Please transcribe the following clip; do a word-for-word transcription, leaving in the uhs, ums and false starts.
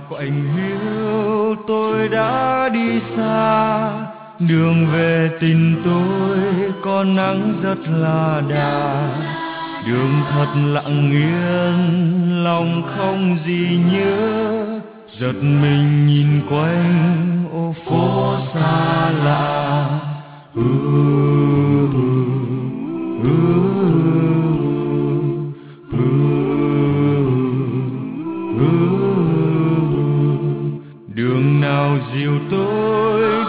của anh Hiếu tôi đã đi xa, đường về tình tôi có nắng rất là đà, đường thật lặng yên lòng không gì nhớ, giật mình nhìn quanh ô phố xa lạ. uh, uh, uh, uh, uh, uh. Đường nào dìu tôi